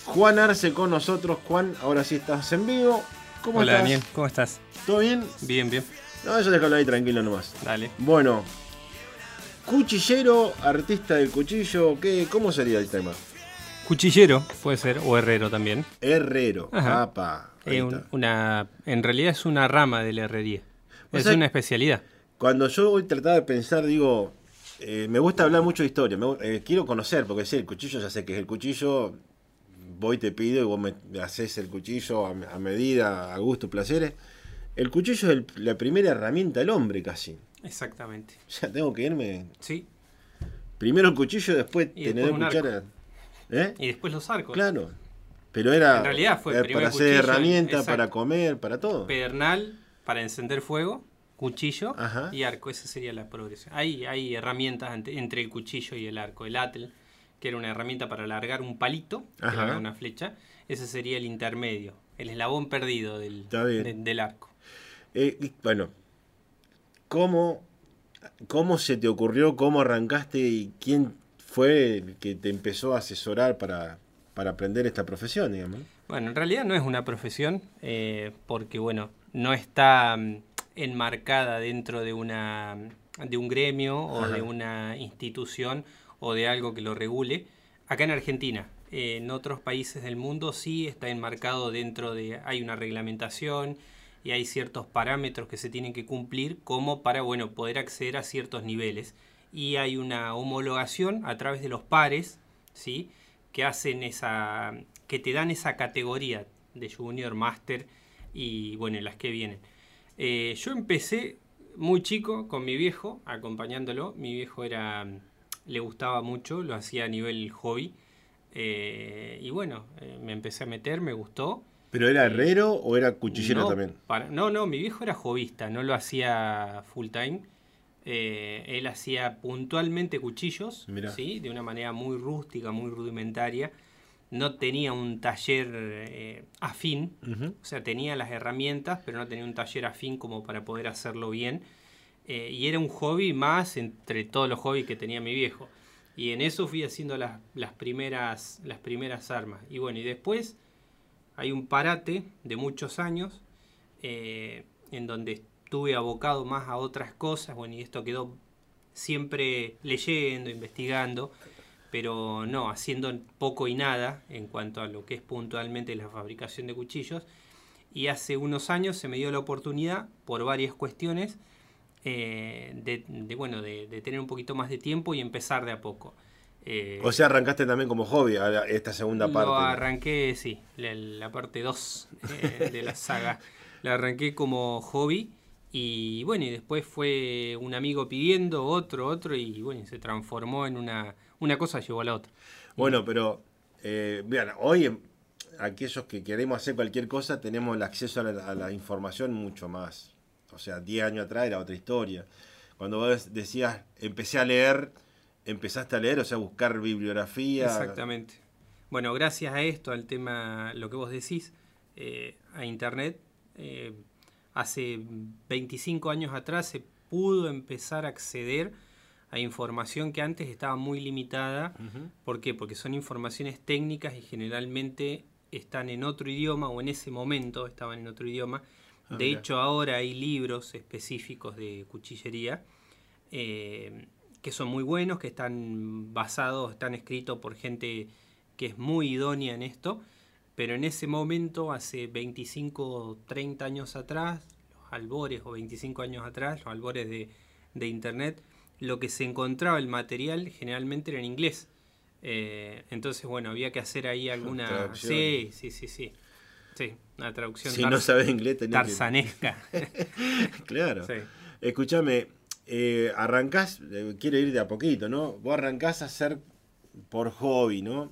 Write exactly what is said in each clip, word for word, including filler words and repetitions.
Juan Arce con nosotros. Juan, ahora sí estás en vivo. ¿Cómo Hola, estás? Daniel, ¿cómo estás? ¿Todo bien? Bien, bien. No, eso déjalo ahí tranquilo nomás. Dale. Bueno, cuchillero, artista del cuchillo, ¿qué, ¿cómo sería el tema? Cuchillero, puede ser, o herrero también. Herrero, Ajá. apa, ahí Eh, está. un- una, en realidad es una rama de la herrería. O Es sea, una especialidad. Cuando yo voy a tratar de pensar, digo, eh, me gusta hablar mucho de historia, me gu- eh, quiero conocer, porque sí, el cuchillo ya sé que es el cuchillo, voy te pido y vos me me haces el cuchillo a, a medida, a gusto, placeres. El cuchillo es el- la primera herramienta del hombre casi. Exactamente. Ya tengo que irme. Sí. Primero el cuchillo, después Y tenedor, después un cuchara. ¿Eh? Y después los arcos. Claro. Pero era En realidad fue eh, primero para el hacer cuchillo, herramientas, exacto. para comer, para todo. Pedernal para encender fuego, cuchillo Ajá. y arco. Esa sería la progresión. Hay, hay herramientas ante- entre el cuchillo y el arco. El atel, que era una herramienta para alargar un palito, que Ajá. era una flecha. Ese sería el intermedio, el eslabón perdido del, Está bien. de- del arco. Eh, y, bueno, ¿cómo, ¿cómo se te ocurrió, cómo arrancaste y quién fue el que te empezó a asesorar para, para aprender esta profesión, digamos? Bueno, en realidad no es una profesión, eh, porque bueno, no está mm, enmarcada dentro de una de un gremio o Ajá. de una institución o de algo que lo regule. Acá en Argentina, eh, en otros países del mundo sí está enmarcado dentro de, hay una reglamentación y hay ciertos parámetros que se tienen que cumplir como para, bueno, poder acceder a ciertos niveles. Y hay una homologación a través de los pares, ¿sí?, que hacen esa, que te dan esa categoría de Junior, Master y bueno, las que vienen. Eh, yo empecé muy chico con mi viejo, acompañándolo. Mi viejo era, le gustaba mucho, lo hacía a nivel hobby. Eh, y bueno, eh, me empecé a meter, me gustó. ¿Pero era Eh, herrero o era cuchillero no, también? para, no, no, mi viejo era hobbyista, no lo hacía full time. Eh, él hacía puntualmente cuchillos, Mirá. ¿sí?, de una manera muy rústica, muy rudimentaria. No tenía un taller eh, afín, Ujú. o sea, tenía las herramientas, pero no tenía un taller afín como para poder hacerlo bien. Eh, y era un hobby más entre todos los hobbies que tenía mi viejo. Y en eso fui haciendo las, las, primeras, las primeras armas. Y bueno, y después hay un parate de muchos años eh, en donde estuve abocado más a otras cosas. Bueno, y esto quedó siempre leyendo, investigando, pero no, haciendo poco y nada en cuanto a lo que es puntualmente la fabricación de cuchillos. Y hace unos años se me dio la oportunidad, por varias cuestiones, eh, de, de, bueno, de, de tener un poquito más de tiempo y empezar de a poco. Eh, O sea, arrancaste también como hobby a la- esta segunda parte. lo arranqué, sí, la, la parte dos eh, de la saga. La arranqué como hobby y bueno, y después fue un amigo pidiendo, otro, otro, y bueno, y se transformó en una, una cosa llevó a la otra. Bueno, pero eh, vean, hoy em, aquellos que queremos hacer cualquier cosa tenemos el acceso a la, a la información mucho más. O sea, diez años atrás era otra historia. Cuando vos decías, empecé a leer, empezaste a leer, o sea, buscar bibliografía. Exactamente. Bueno, gracias a esto, al tema, lo que vos decís, eh, a Internet, eh, hace veinticinco años atrás se pudo empezar a acceder a información que antes estaba muy limitada. Ujú. ¿Por qué? Porque son informaciones técnicas y generalmente están en otro idioma, o en ese momento estaban en otro idioma. Ah, De mirá. hecho, ahora hay libros específicos de cuchillería eh, que son muy buenos, que están basados, están escritos por gente que es muy idónea en esto, pero en ese momento, hace veinticinco o treinta años atrás, los albores, o veinticinco años atrás, los albores de, de Internet, lo que se encontraba, el material, generalmente era en inglés. Eh, entonces, bueno, había que hacer ahí alguna... Traducción. Sí, sí, sí, sí. Sí, una traducción Si tar- no sabes inglés tenés tarzanesca. que... Claro. Sí. Escúchame, eh, arrancás, eh, quiero ir de a poquito, ¿no? Vos arrancás a hacer por hobby, ¿no?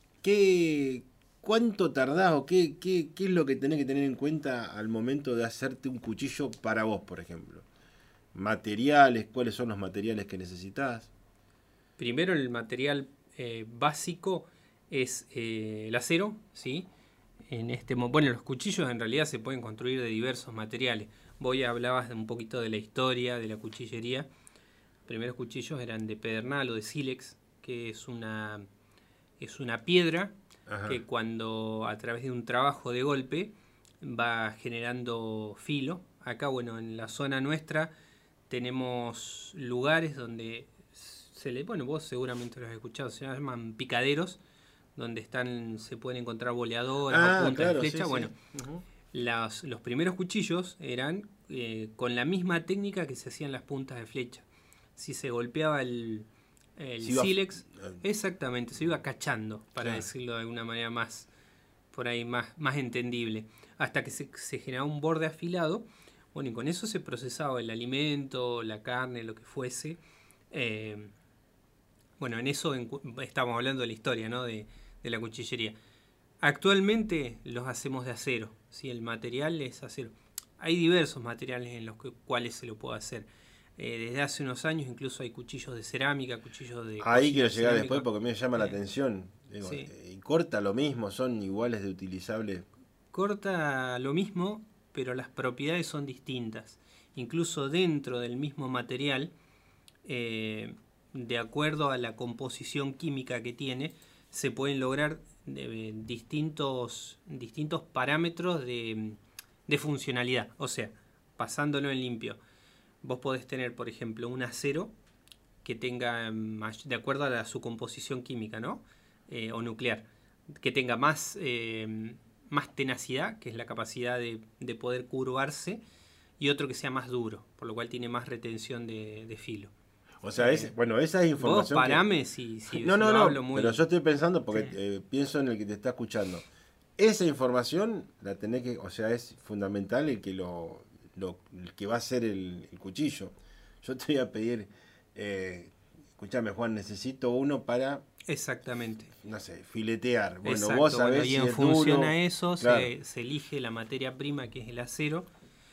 ¿Qué, ¿Cuánto tardás o qué, qué, qué es lo que tenés que tener en cuenta al momento de hacerte un cuchillo para vos, por ejemplo? Materiales, ¿cuáles son los materiales que necesitas? Primero, el material eh, básico es eh, el acero, ¿sí? En este, mo- bueno, los cuchillos en realidad se pueden construir de diversos materiales. Vos ya hablabas de un poquito de la historia de la cuchillería. Los primeros cuchillos eran de pedernal o de sílex, que es una, es una piedra Ajá. que cuando a través de un trabajo de golpe va generando filo. Acá, bueno, en la zona nuestra tenemos lugares donde se le, bueno, vos seguramente lo has escuchado, se llaman picaderos, donde están, se pueden encontrar boleadoras Ah, o puntas claro, de sí, flecha. sí. Bueno, Ujú. las- los primeros cuchillos eran eh, con la misma técnica que se hacían las puntas de flecha. Si se golpeaba el, el Se iba f- sílex, eh, exactamente, se iba cachando, para claro. decirlo de alguna manera más, por ahí más, más entendible, hasta que se, se generaba un borde afilado. Bueno, y con eso se procesaba el alimento, la carne, lo que fuese. Eh, bueno, en eso en, estamos hablando de la historia, ¿no? De, de la cuchillería. Actualmente los hacemos de acero, ¿sí? El material es acero. Hay diversos materiales en los que, cuales se lo puede hacer. Eh, desde hace unos años incluso hay cuchillos de cerámica, cuchillos de Ahí cocina quiero de llegar cerámica. después porque me llama la Eh, atención. Digo, sí. eh, y corta lo mismo, son iguales de utilizables. Corta lo mismo, pero las propiedades son distintas. Incluso dentro del mismo material, eh, de acuerdo a la composición química que tiene, se pueden lograr eh, distintos, distintos parámetros de, de funcionalidad. O sea, pasándolo en limpio, vos podés tener, por ejemplo, un acero que tenga, de acuerdo a la, su composición química, ¿no? Eh, o nuclear, que tenga más, eh, más tenacidad, que es la capacidad de, de poder curvarse, y otro que sea más duro, por lo cual tiene más retención de, de filo. O sea, Eh, es, bueno, esa es vos información que... parame si, si, No, si no, lo no, hablo muy... pero yo estoy pensando porque Sí. eh, pienso en el que te está escuchando. Esa información la tenés que, o sea, es fundamental el que lo, lo el que va a ser el, el cuchillo. Yo te voy a pedir, eh, escúchame Juan, necesito uno para, Exactamente. no sé, filetear. Bueno, Exacto, vos bueno, sabés y si en es función duro. a eso Claro, se, se elige la materia prima que es el acero.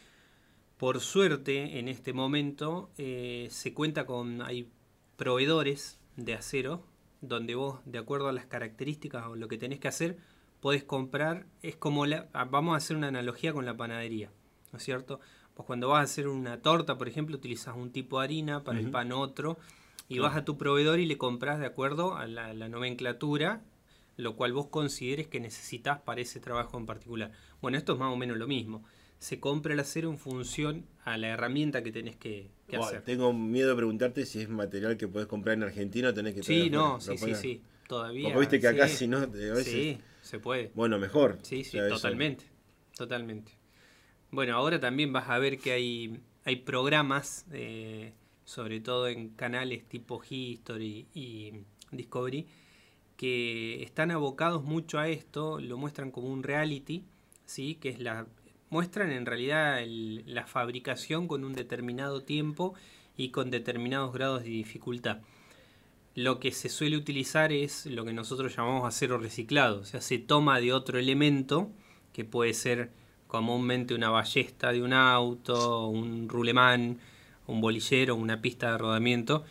Por suerte, en este momento eh, se cuenta con, hay proveedores de acero, donde vos, de acuerdo a las características o lo que tenés que hacer, podés comprar, es como, la, vamos a hacer una analogía con la panadería, ¿no es cierto? Vos cuando vas a hacer una torta, por ejemplo, utilizas un tipo de harina, para el ujú, pan otro, y claro. vas a tu proveedor y le compras de acuerdo a la, la nomenclatura, lo cual vos consideres que necesitas para ese trabajo en particular. Bueno, esto es más o menos lo mismo. Se compra el acero en función a la herramienta que tenés que, que Buah, hacer. tengo miedo de preguntarte si es material que podés comprar en Argentina o tenés que traer Sí, afuera. no, ¿Lo sí, sí, podés? sí. Todavía, Porque viste que acá sí. si no, a veces, Sí, se puede. bueno, mejor. Sí, O sí, sea, eso- totalmente. Totalmente. Bueno, ahora también vas a ver que hay, hay programas, eh, sobre todo en canales tipo History y Discovery, que están abocados mucho a esto, lo muestran como un reality, ¿sí? Que es la muestran en realidad el- la fabricación con un determinado tiempo y con determinados grados de dificultad. Lo que se suele utilizar es lo que nosotros llamamos acero reciclado, o sea, se toma de otro elemento que puede ser comúnmente una ballesta de un auto, un rulemán, un bolillero, una pista de rodamiento,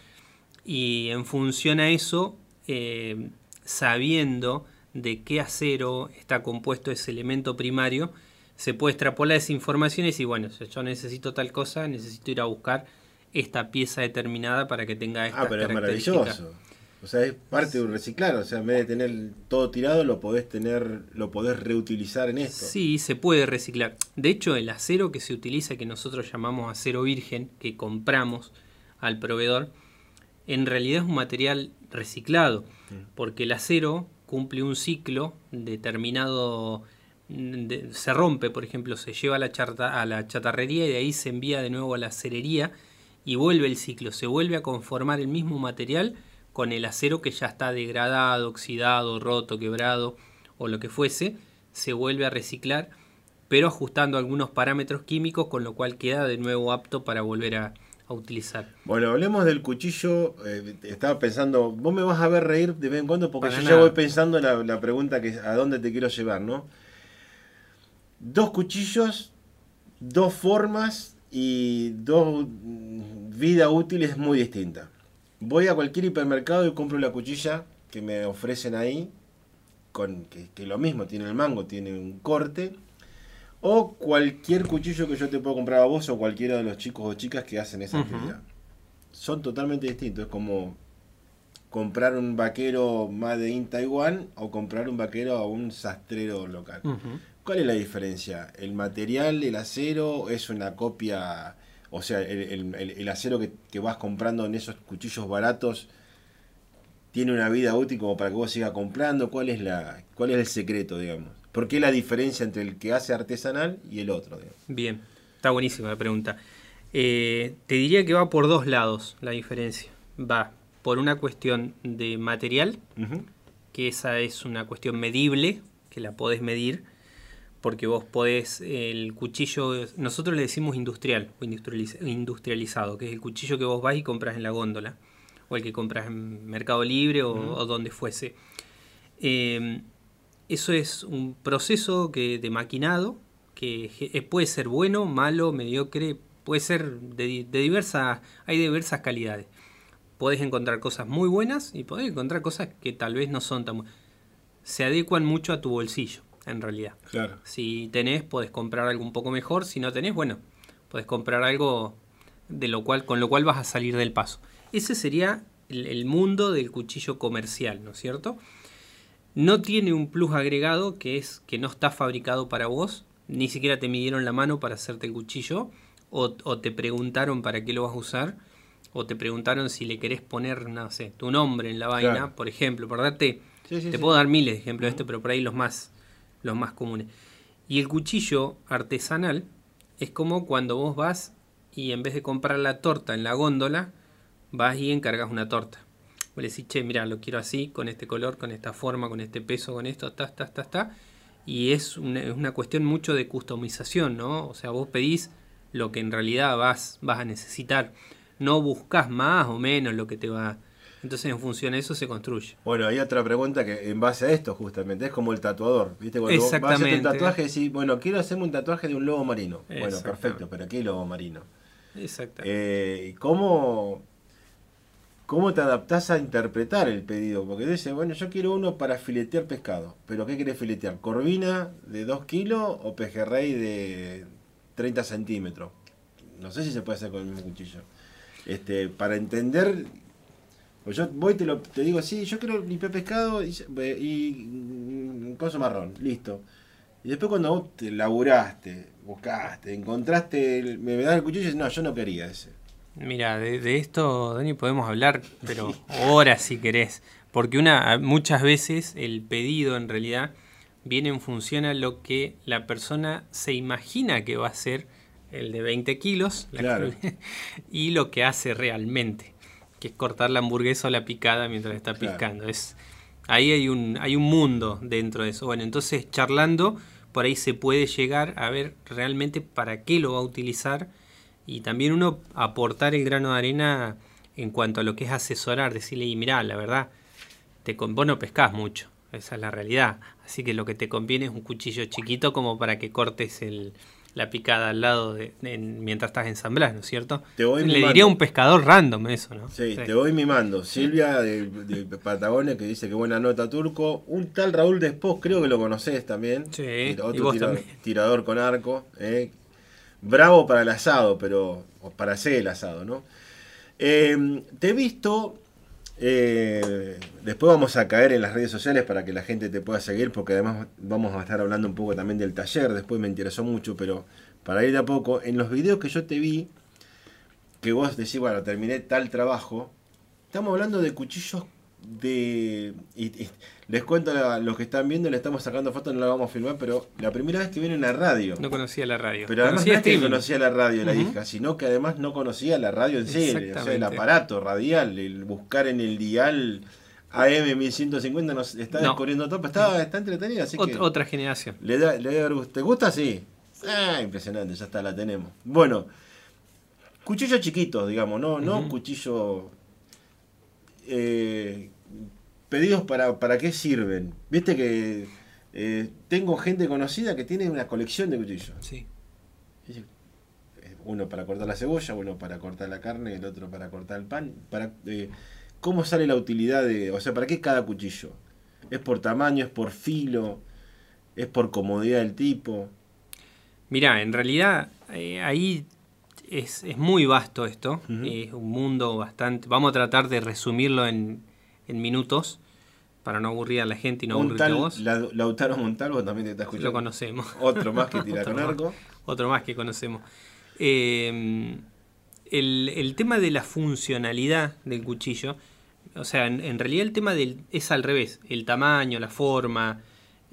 y en función a eso, eh, sabiendo de qué acero está compuesto ese elemento primario, se puede extrapolar esa información y decir, bueno, si yo necesito tal cosa, necesito ir a buscar esta pieza determinada para que tenga Ah, estas pero es características. maravilloso. O sea, es parte de un reciclar. O sea, en vez de tener todo tirado, lo podés tener, lo podés reutilizar en esto. Sí, se puede reciclar. De hecho, el acero que se utiliza, que nosotros llamamos acero virgen, que compramos al proveedor, en realidad es un material reciclado, porque el acero cumple un ciclo determinado, de- se rompe, por ejemplo, se lleva a la, charta, a la chatarrería y de ahí se envía de nuevo a la acerería y vuelve el ciclo, se vuelve a conformar el mismo material con el acero que ya está degradado, oxidado, roto, quebrado o lo que fuese, se vuelve a reciclar, pero ajustando algunos parámetros químicos, con lo cual queda de nuevo apto para volver a, a utilizar. Bueno, hablemos del cuchillo. Eh, estaba pensando, vos me vas a ver reír de vez en cuando porque Para yo ya nada. voy pensando en la, la pregunta que a dónde te quiero llevar, ¿no? Dos cuchillos, dos formas y dos mm, vida útiles muy distintas. Voy a cualquier hipermercado y compro la cuchilla que me ofrecen ahí, con que, que lo mismo, tiene el mango, tiene un corte, o cualquier cuchillo que yo te puedo comprar a vos o cualquiera de los chicos o chicas que hacen esa Ujú. actividad. Son totalmente distintos, es como comprar un vaquero Made in Taiwán o comprar un vaquero a un sastrero local. Uh-huh. ¿Cuál es la diferencia? ¿El material, el acero, es una copia? O sea, el, el, el acero que, que vas comprando en esos cuchillos baratos tiene una vida útil como para que vos sigas comprando. ¿Cuál es la, cuál es el secreto, digamos? ¿Por qué la diferencia entre el que hace artesanal y el otro, digamos? Bien, está buenísima la pregunta. Eh, te diría que va por dos lados la diferencia. Va por una cuestión de material, uh-huh. que esa es una cuestión medible, que la podés medir, porque vos podés, el cuchillo, nosotros le decimos industrial o industrializ- industrializado, que es el cuchillo que vos vas y compras en la góndola, o el que compras en Mercado Libre o, uh-huh. o donde fuese. Eh, eso es un proceso que, de maquinado, que puede ser bueno, malo, mediocre, puede ser de, de diversas, hay de diversas calidades. Podés encontrar cosas muy buenas y podés encontrar cosas que tal vez no son tan buenas. Se adecuan mucho a tu bolsillo, en realidad. Claro. Si tenés, podés comprar algo un poco mejor. Si no tenés, bueno, podés comprar algo de lo cual, con lo cual vas a salir del paso. Ese sería el, el mundo del cuchillo comercial, ¿no es cierto? No tiene un plus agregado, que es que no está fabricado para vos. Ni siquiera te midieron la mano para hacerte el cuchillo. O, o te preguntaron para qué lo vas a usar. O te preguntaron si le querés poner, no sé, tu nombre en la vaina, claro. por ejemplo, por darte, sí, sí, te sí. puedo dar miles de ejemplos uh-huh. de esto, pero por ahí los más, los más comunes. Y el cuchillo artesanal es como cuando vos vas y en vez de comprar la torta en la góndola, vas y encargas una torta. Vos le decís, che, mira, lo quiero así, con este color, con esta forma, con este peso, con esto, ta, ta, ta, ta. Y es una, es una cuestión mucho de customización, ¿no? O sea, vos pedís lo que en realidad vas, vas a necesitar. No buscas más o menos lo que te va. Entonces, en función de eso se construye. Bueno, hay otra pregunta que en base a esto, justamente, es como el tatuador. ¿Viste? Cuando vas a hacer un tatuaje, decís, bueno, quiero hacerme un tatuaje de un lobo marino. Bueno, perfecto, pero ¿qué lobo marino? Exactamente. Eh, ¿cómo, ¿Cómo te adaptás a interpretar el pedido? Porque dice, bueno, yo quiero uno para filetear pescado. ¿Pero qué querés filetear? ¿Corvina de dos kilos o pejerrey de treinta centímetros? No sé si se puede hacer con el mismo cuchillo. Este, para entender, pues yo voy te lo te digo, sí, yo quiero limpiar pescado y, y un coso marrón, listo. Y después cuando vos te laburaste, buscaste, encontraste, el, me, me das el cuchillo y dices, no, yo no quería ese. Mira, de, de esto, Dani, podemos hablar, pero horas si querés. Porque una muchas veces el pedido en realidad viene en función a lo que la persona se imagina que va a ser el de veinte kilos, claro. y lo que hace realmente, que es cortar la hamburguesa o la picada mientras está claro. piscando. Es, ahí hay un, hay un mundo dentro de eso. Bueno, entonces charlando, por ahí se puede llegar a ver realmente para qué lo va a utilizar y también uno aportar el grano de arena en cuanto a lo que es asesorar, decirle, y mirá, la verdad, te, vos no pescás mucho, esa es la realidad, así que lo que te conviene es un cuchillo chiquito como para que cortes el... la picada al lado de, de, mientras estás ensamblando, ¿no es cierto? Te voy Le mimando. diría a un pescador random eso, ¿no? Sí, sí. Te voy mimando. Silvia de, de Patagonia que dice que buena nota, Turco. Un tal Raúl Despós, creo que lo conocés también. Sí, otro y vos tira, también. Tirador con arco. Eh. Bravo para el asado, pero o para hacer el asado, ¿no? Eh, te he visto... Eh, después vamos a caer en las redes sociales para que la gente te pueda seguir, porque además vamos a estar hablando un poco también del taller, después me interesó mucho, pero para ir de a poco, en los videos que yo te vi, que vos decís, bueno, terminé tal trabajo, estamos hablando de cuchillos de... Y, y les cuento a los que están viendo, le estamos sacando fotos, no la vamos a filmar, pero la primera vez que viene en la radio. No conocía la radio. Pero además no es que conocía la radio la uh-huh. hija, sino que además no conocía la radio en sí, o sea, el aparato radial, el buscar en el dial A M mil ciento cincuenta nos está no. descubriendo todo, pero está, está entretenido, así otra, que... Otra generación. Le da, le da, ¿te gusta? Sí. Ah, impresionante, ya está, la tenemos. Bueno, cuchillos chiquitos, digamos, no, uh-huh. no cuchillos... Eh, pedidos para, para qué sirven. Viste que eh, tengo gente conocida que tiene una colección de cuchillos. Sí. Uno para cortar la cebolla, uno para cortar la carne, el otro para cortar el pan. Para, eh, ¿Cómo sale la utilidad de...? O sea, ¿para qué cada cuchillo? ¿Es por tamaño, es por filo, es por comodidad del tipo? Mirá, en realidad eh, ahí es, es muy vasto esto. Uh-huh. Es un mundo bastante... Vamos a tratar de resumirlo en... en minutos, para no aburrir a la gente y no Un aburrirte tal a vos. La- Lautaro Montalvo también te está escuchando. Lo conocemos. Otro más que tira Otro con más. arco. Otro más que conocemos. Eh, el, el tema de la funcionalidad del cuchillo, o sea, en, en realidad el tema del, es al revés. El tamaño, la forma,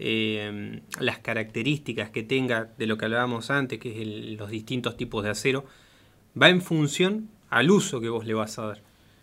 eh, las características que tenga de lo que hablábamos antes, que es el, los distintos tipos de acero, va en función al uso que vos le vas a dar.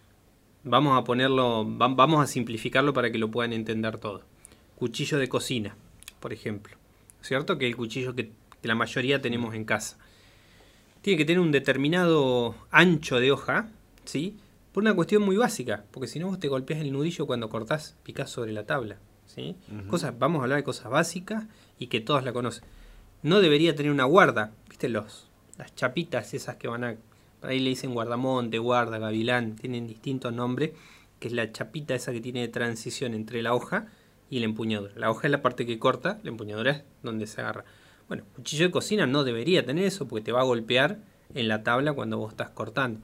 Vamos a ponerlo, va, vamos a simplificarlo para que lo puedan entender todo. Cuchillo de cocina, por ejemplo. ¿Cierto? Que es el cuchillo que, que la mayoría tenemos en casa. Tiene que tener un determinado ancho de hoja, ¿sí? Por una cuestión muy básica, porque si no vos te golpeás el nudillo cuando cortás, picás sobre la tabla, ¿sí? Uh-huh. Cosas, vamos a hablar de cosas básicas y que todos la conocen. No debería tener una guarda, ¿viste? Los, las chapitas esas que van a... Por ahí le dicen guardamonte, guarda, gavilán, tienen distintos nombres, que es la chapita esa que tiene de transición entre la hoja y la empuñadura. La hoja es la parte que corta, la empuñadura es donde se agarra. Bueno, cuchillo de cocina no debería tener eso porque te va a golpear en la tabla cuando vos estás cortando.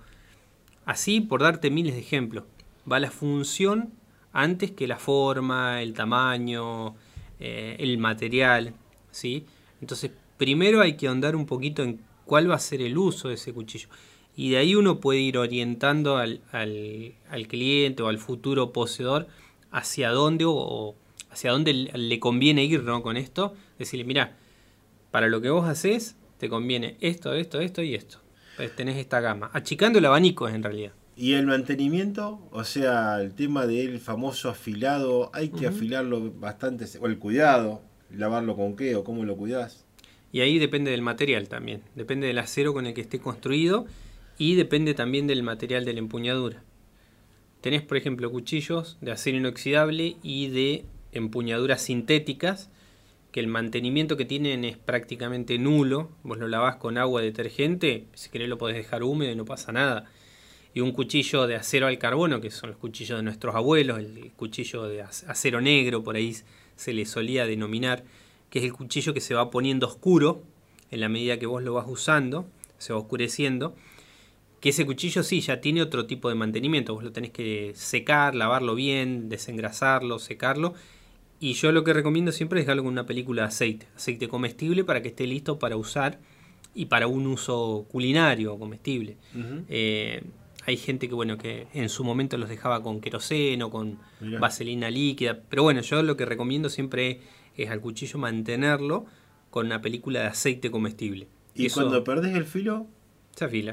Así, por darte miles de ejemplos, va la función antes que la forma, el tamaño, eh, el material, ¿sí? Entonces, primero hay que ahondar un poquito en cuál va a ser el uso de ese cuchillo. Y de ahí uno puede ir orientando al, al, al cliente o al futuro poseedor hacia dónde o hacia dónde le conviene ir, ¿no? Con esto. Decirle, mirá, para lo que vos haces, te conviene esto, esto, esto y esto. Pues tenés esta gama. Achicando el abanico en realidad. ¿Y el mantenimiento? O sea, el tema del famoso afilado, hay que uh-huh. afilarlo bastante, o el cuidado, lavarlo con qué o cómo lo cuidás. Y ahí depende del material también. Depende del acero con el que esté construido. Y depende también del material de la empuñadura. Tenés, por ejemplo, cuchillos de acero inoxidable y de empuñaduras sintéticas, que el mantenimiento que tienen es prácticamente nulo. Vos lo lavás con agua detergente, si querés lo podés dejar húmedo y no pasa nada. Y un cuchillo de acero al carbono, que son los cuchillos de nuestros abuelos, el cuchillo de acero negro, por ahí se le solía denominar, que es el cuchillo que se va poniendo oscuro en la medida que vos lo vas usando, se va oscureciendo. Que ese cuchillo sí ya tiene otro tipo de mantenimiento. Vos lo tenés que secar, lavarlo bien, desengrasarlo, secarlo. Y yo lo que recomiendo siempre es dejarlo con una película de aceite. Aceite comestible para que esté listo para usar y para un uso culinario comestible. Uh-huh. Eh, hay gente que bueno que en su momento los dejaba con queroseno, con Mirá. vaselina líquida. Pero bueno, yo lo que recomiendo siempre es al cuchillo mantenerlo con una película de aceite comestible. ¿Y Eso, cuando perdés el filo? Se afila.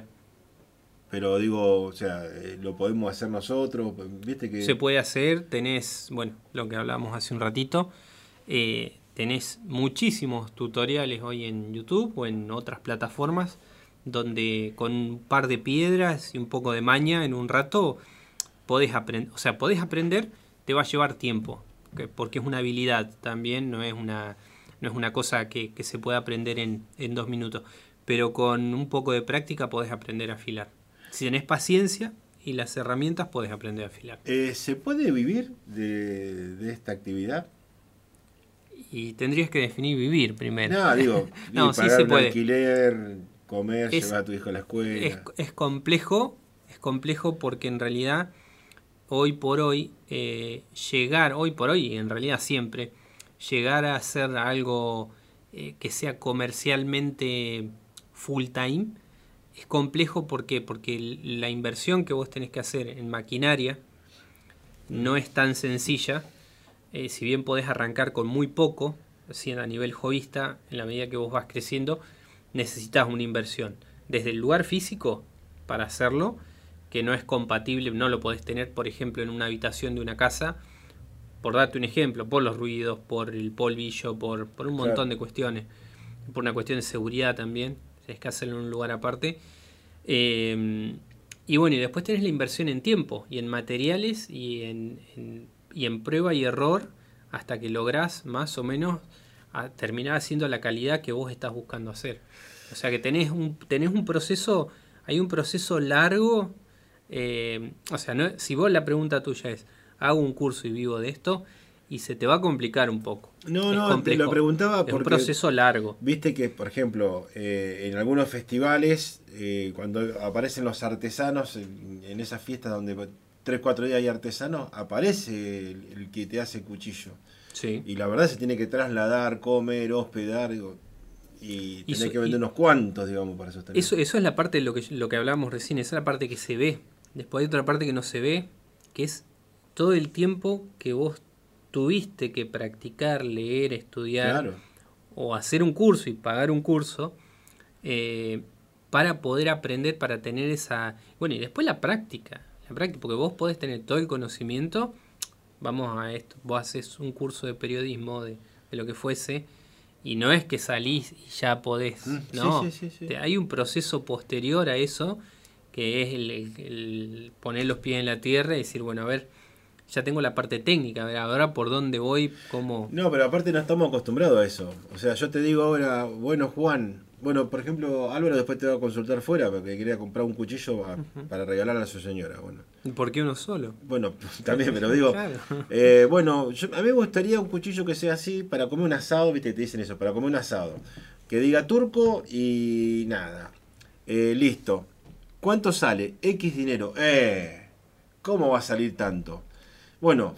Pero digo, o sea, lo podemos hacer nosotros, ¿viste que...? Se puede hacer, tenés, bueno, lo que hablábamos hace un ratito, eh, tenés muchísimos tutoriales hoy en YouTube o en otras plataformas donde con un par de piedras y un poco de maña en un rato podés aprender, o sea, podés aprender, te va a llevar tiempo, porque es una habilidad también, no es una, no es una cosa que, que se puede aprender en, en dos minutos, pero con un poco de práctica podés aprender a afilar. Si tenés paciencia y las herramientas, podés aprender a afilar. Eh, ¿Se puede vivir de, de esta actividad? Y tendrías que definir vivir primero. No, digo, no, pagar sí se un puede. alquiler, comer, es, llevar a tu hijo a la escuela. Es, es complejo, es complejo porque en realidad, hoy por hoy, eh, llegar, hoy por hoy, en realidad siempre, llegar a hacer algo eh, que sea comercialmente full time, es complejo. ¿Por qué? Porque la inversión que vos tenés que hacer en maquinaria no es tan sencilla. Eh, si bien podés arrancar con muy poco, así a nivel hobbyista, en la medida que vos vas creciendo, necesitas una inversión. Desde el lugar físico para hacerlo, que no es compatible, no lo podés tener, por ejemplo, en una habitación de una casa, por darte un ejemplo, por los ruidos, por el polvillo, por, por un montón claro. de cuestiones, por una cuestión de seguridad también. Tenés que hacerlo en un lugar aparte. Eh, y bueno, y después tenés la inversión en tiempo y en materiales y en, en, y en prueba y error hasta que lográs más o menos a terminar haciendo la calidad que vos estás buscando hacer. O sea que tenés un, tenés un proceso, hay un proceso largo. Eh, o sea, no, si vos la pregunta tuya es, ¿hago un curso y vivo de esto? Y se te va a complicar un poco. No, es no, complejo. Te lo preguntaba porque... Es un proceso largo. Viste que, por ejemplo, eh, en algunos festivales, eh, cuando aparecen los artesanos, en, en esas fiestas donde tres, cuatro días hay artesano, aparece el, el que te hace cuchillo. Sí. Y la verdad se tiene que trasladar, comer, hospedar, digo, y Y tener so- que vender y- unos cuantos, digamos, para sostener. Eso, eso es la parte de lo que, lo que hablábamos recién, esa es la parte que se ve. Después hay otra parte que no se ve, que es todo el tiempo que vos tuviste que practicar, leer, estudiar Claro. o hacer un curso y pagar un curso eh, para poder aprender, para tener esa... Bueno, y después la práctica, la práctica, porque vos podés tener todo el conocimiento, vamos a esto, vos haces un curso de periodismo, de, de lo que fuese, y no es que salís y ya podés, Mm, no, sí, sí, sí, sí. Te- hay un proceso posterior a eso, que es el, el- el poner los pies en la tierra y decir, bueno, a ver, ya tengo la parte técnica, a ver, ahora por dónde voy, cómo... No, pero aparte no estamos acostumbrados a eso. O sea, yo te digo ahora, bueno, Juan, bueno, por ejemplo, Álvaro después te va a consultar fuera porque quería comprar un cuchillo a- para regalar a su señora. Bueno, ¿Por qué uno solo? bueno, también, pero digo, Claro. eh, bueno, yo- a mí me gustaría un cuchillo que sea así para comer un asado, viste, te dicen eso, para comer un asado. Que diga turco y nada. Eh, listo. ¿Cuánto sale? X dinero. Eh, ¿cómo va a salir tanto? Bueno,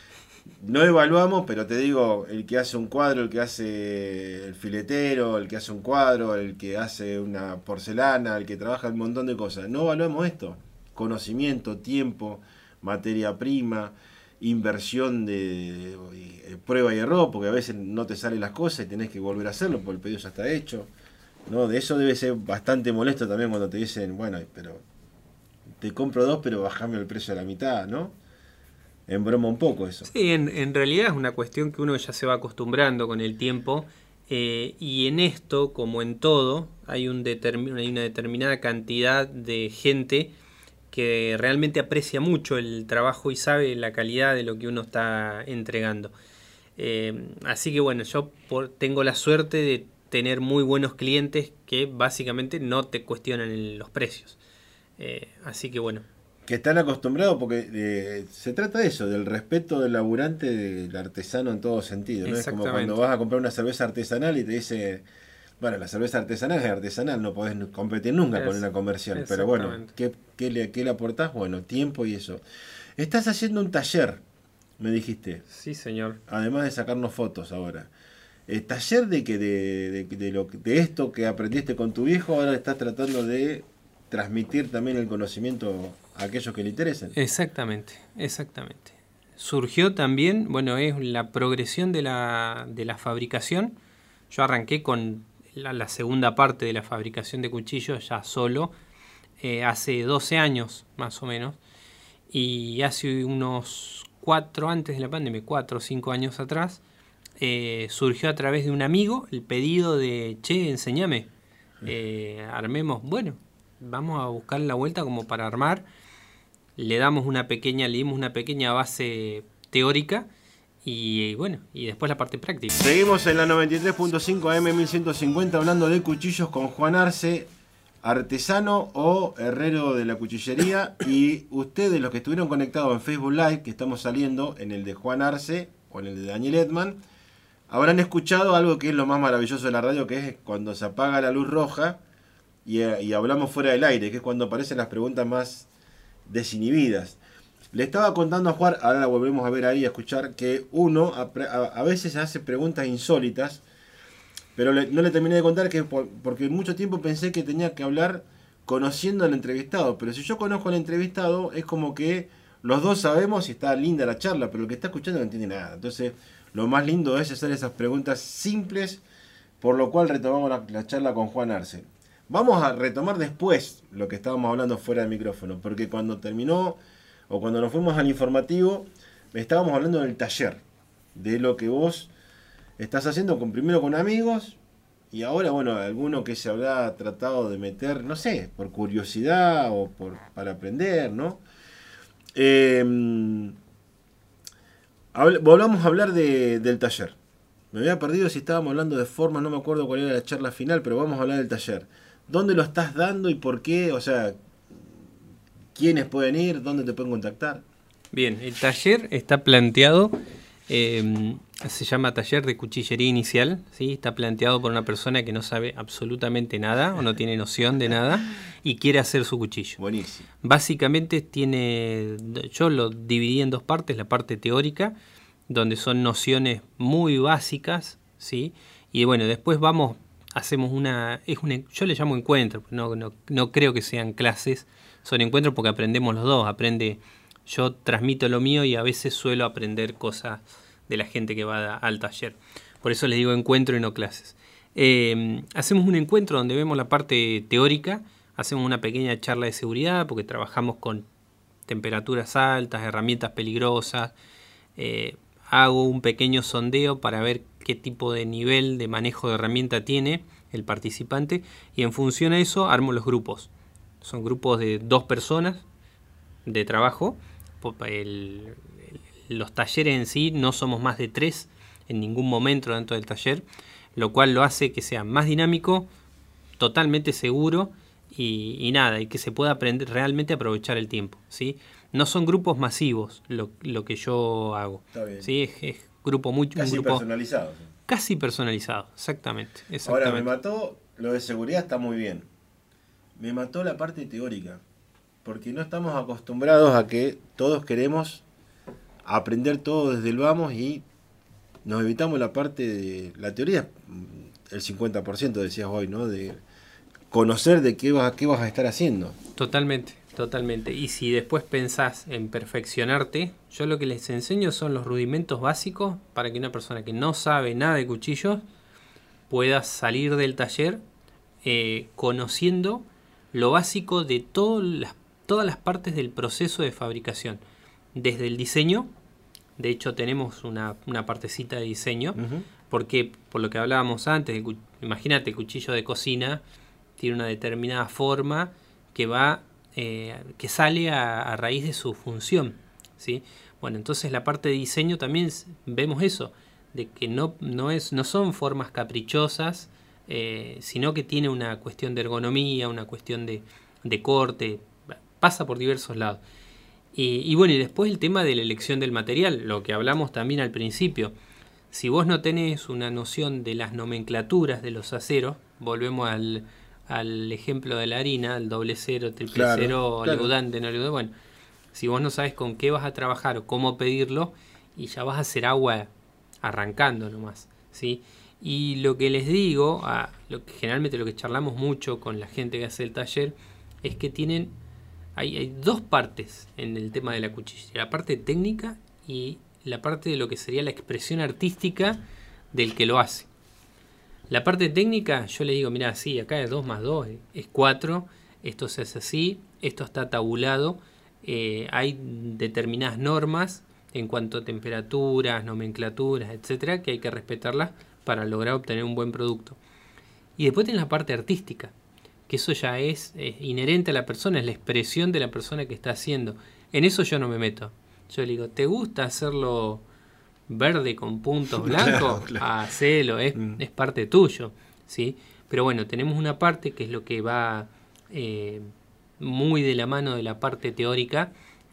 no evaluamos, pero te digo, el que hace un cuadro, el que hace el filetero, el que hace un cuadro, el que hace una porcelana, el que trabaja un montón de cosas. No evaluamos esto. Conocimiento, tiempo, materia prima, inversión de, de- de prueba y error, porque a veces no te salen las cosas y tenés que volver a hacerlo porque el pedido ya está hecho. ¿No? De eso debe ser bastante molesto también cuando te dicen, bueno, pero te compro dos, pero bajame el precio a la mitad, ¿no? Embroma un poco eso. Sí, en, en realidad es una cuestión que uno ya se va acostumbrando con el tiempo eh, y en esto, como en todo, hay, un determin- hay una determinada cantidad de gente que realmente aprecia mucho el trabajo y sabe la calidad de lo que uno está entregando. Eh, así que bueno, yo por- tengo la suerte de tener muy buenos clientes que básicamente no te cuestionan el- los precios. Eh, así que bueno, Que están acostumbrados porque eh, se trata de eso, del respeto del laburante, del artesano en todo sentido, ¿no? Es como exactamente. cuando vas a comprar una cerveza artesanal y te dice, bueno, la cerveza artesanal es artesanal, no podés nu- competir nunca con Es- una comercial, pero bueno, exactamente. ¿qué, qué le, qué le aportás? Bueno, tiempo y eso. Estás haciendo un taller, me dijiste, Sí, señor. además de sacarnos fotos ahora. Eh, taller de que de, de, de lo, de esto que aprendiste con tu viejo, ahora estás tratando de transmitir también el conocimiento a aquellos que le interesen. Exactamente, exactamente. Surgió también, bueno, es la progresión de la, de la fabricación. Yo arranqué con la, la segunda parte de la fabricación de cuchillos ya solo, eh, hace doce años más o menos, y hace unos cuatro, antes de la pandemia, cuatro o cinco años atrás, eh, surgió a través de un amigo el pedido de, che, enséñame, eh, armemos, bueno, vamos a buscar la vuelta como para armar. Le damos una pequeña, le dimos una pequeña base teórica y bueno, y después la parte práctica. Seguimos en la noventa y tres punto cinco A M mil ciento cincuenta hablando de cuchillos con Juan Arce, artesano o herrero de la cuchillería. Y ustedes, los que estuvieron conectados en Facebook Live, que estamos saliendo en el de Juan Arce o en el de Daniel Edman, habrán escuchado algo que es lo más maravilloso de la radio, que es cuando se apaga la luz roja y, y hablamos fuera del aire, que es cuando aparecen las preguntas más desinhibidas. Le estaba contando a Juan, ahora la volvemos a ver ahí, a escuchar, que uno a, a, a veces hace preguntas insólitas, pero le, no le terminé de contar que por, porque mucho tiempo pensé que tenía que hablar conociendo al entrevistado, pero si yo conozco al entrevistado es como que los dos sabemos y está linda la charla, pero el que está escuchando no entiende nada. Entonces lo más lindo es hacer esas preguntas simples, por lo cual retomamos la, la charla con Juan Arce. Vamos a retomar después lo que estábamos hablando fuera del micrófono, porque cuando terminó o cuando nos fuimos al informativo, estábamos hablando del taller, de lo que vos estás haciendo con, primero con amigos y ahora, bueno, alguno que se habrá tratado de meter, no sé, por curiosidad o por, para aprender, ¿no? Eh, volvamos a hablar de, del taller. Me había perdido si estábamos hablando de formas, no me acuerdo cuál era la charla final, pero vamos a hablar del taller. ¿Dónde lo estás dando y por qué? O sea, ¿quiénes pueden ir? ¿Dónde te pueden contactar? Bien, el taller está planteado Eh, se llama Taller de Cuchillería Inicial, ¿sí? Está planteado por una persona que no sabe absolutamente nada o no tiene noción de nada y quiere hacer su cuchillo. Buenísimo. Básicamente tiene, yo lo dividí en dos partes, la parte teórica, donde son nociones muy básicas, ¿sí? Y bueno, después vamos, hacemos una, es un, yo le llamo encuentro, no, no, no creo que sean clases, son encuentros porque aprendemos los dos, aprende, yo transmito lo mío y a veces suelo aprender cosas de la gente que va al taller. Por eso les digo encuentro y no clases. Eh, hacemos un encuentro donde vemos la parte teórica, hacemos una pequeña charla de seguridad porque trabajamos con temperaturas altas, herramientas peligrosas. Eh, hago un pequeño sondeo para ver qué tipo de nivel de manejo de herramienta tiene el participante y en función a eso armo los grupos. Son grupos de dos personas de trabajo. El, los talleres en sí no somos más de tres en ningún momento dentro del taller, lo cual lo hace que sea más dinámico, totalmente seguro y, y nada, y que se pueda aprender realmente a aprovechar el tiempo, ¿sí? No son grupos masivos lo, lo que yo hago, ¿sí? Es, es grupo muy, casi un grupo personalizado. Casi personalizado, exactamente, exactamente. Ahora, me mató, lo de seguridad está muy bien. Me mató la parte teórica, porque no estamos acostumbrados a que todos queremos aprender todo desde el vamos y nos evitamos la parte de la teoría, el cincuenta por ciento decías hoy, ¿no? De conocer de qué vas, qué vas a estar haciendo. Totalmente, totalmente. Y si después pensás en perfeccionarte, yo lo que les enseño son los rudimentos básicos para que una persona que no sabe nada de cuchillos pueda salir del taller eh, conociendo lo básico de todo las, todas las partes del proceso de fabricación. Desde el diseño, de hecho tenemos una, una partecita de diseño, uh-huh. porque por lo que hablábamos antes, el, imagínate, el cuchillo de cocina tiene una determinada forma que va eh, que sale a, a raíz de su función, ¿sí? Bueno, entonces la parte de diseño también vemos eso, de que no, no, es, no son formas caprichosas, eh, sino que tiene una cuestión de ergonomía, una cuestión de, de corte, pasa por diversos lados. Y, y bueno, y después el tema de la elección del material, lo que hablamos también al principio. Si vos no tenés una noción de las nomenclaturas de los aceros, volvemos al, al ejemplo de la harina, al doble cero, triple claro, cero, claro. leudante, no leudante, bueno, si vos no sabés con qué vas a trabajar o cómo pedirlo, y ya vas a hacer agua arrancando nomás, ¿sí? Y lo que les digo, a, lo que, generalmente lo que charlamos mucho con la gente que hace el taller, es que tienen... Hay, hay dos partes en el tema de la cuchillería, la parte técnica y la parte de lo que sería la expresión artística del que lo hace. La parte técnica, yo le digo, mira, sí, acá es dos más dos, es cuatro, esto se hace así, esto está tabulado, eh, hay determinadas normas en cuanto a temperaturas, nomenclaturas, etcétera, que hay que respetarlas para lograr obtener un buen producto. Y después tenés la parte artística, que eso ya es, es inherente a la persona, es la expresión de la persona que está haciendo. En eso yo no me meto. Yo le digo, ¿te gusta hacerlo verde con puntos blancos? Claro, claro. Hacelo, es, mm. es parte tuyo, ¿sí? Pero bueno, tenemos una parte que es lo que va eh, muy de la mano de la parte teórica,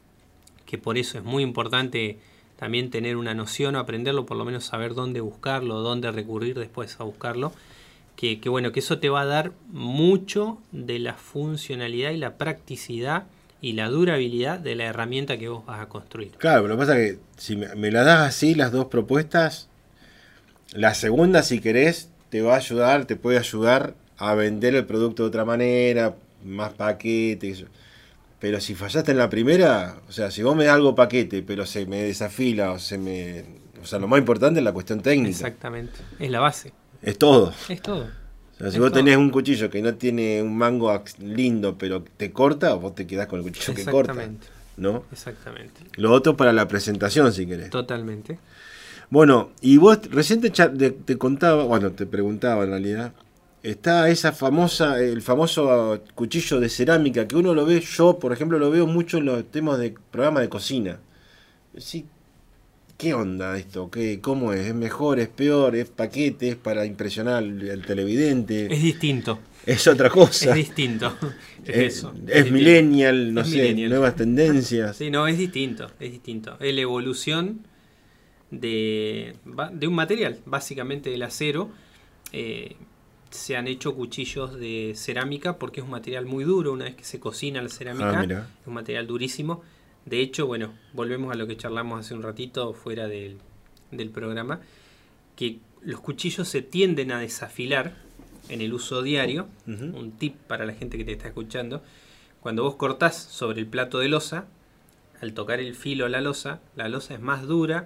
que por eso es muy importante también tener una noción o aprenderlo, por lo menos saber dónde buscarlo, dónde recurrir después a buscarlo. Que, que bueno, que eso te va a dar mucho de la funcionalidad y la practicidad y la durabilidad de la herramienta que vos vas a construir. Claro, pero lo que pasa es que si me, me las das así, las dos propuestas, la segunda, si querés, te va a ayudar, te puede ayudar a vender el producto de otra manera, más paquete. Pero si fallaste en la primera, o sea, si vos me das algo paquete, pero se me desafila o se me... O sea, lo más importante es la cuestión técnica. Exactamente, es la base. Es todo. Es todo. O sea, si es vos todo. tenés un cuchillo que no tiene un mango lindo, pero te corta, vos te quedás con el cuchillo que corta. Exactamente. ¿No? Exactamente. Lo otro para la presentación, si querés. Totalmente. Bueno, y vos recién te, te, te contaba, bueno, te preguntaba en realidad, está esa famosa, el famoso cuchillo de cerámica que uno lo ve, yo por ejemplo lo veo mucho en los temas de programas de cocina. Sí. ¿Qué onda esto? ¿Qué, ¿Cómo es? ¿Es mejor? ¿Es peor? ¿Es paquete? ¿Es para impresionar al televidente? Es distinto. Es otra cosa. Es distinto. Es, es, eso. es, es millennial, no es sé, millennial. Nuevas tendencias. Sí, no, es distinto. Es distinto. Es la evolución de, de un material, básicamente del acero. Eh, se han hecho cuchillos de cerámica porque es un material muy duro. Una vez que se cocina la cerámica, Ah, es un material durísimo. De hecho, bueno, volvemos a lo que charlamos hace un ratito fuera del, del programa, que los cuchillos se tienden a desafilar en el uso diario. Uh-huh. Un tip para la gente que te está escuchando: cuando vos cortás sobre el plato de loza, al tocar el filo a la loza, la loza es más dura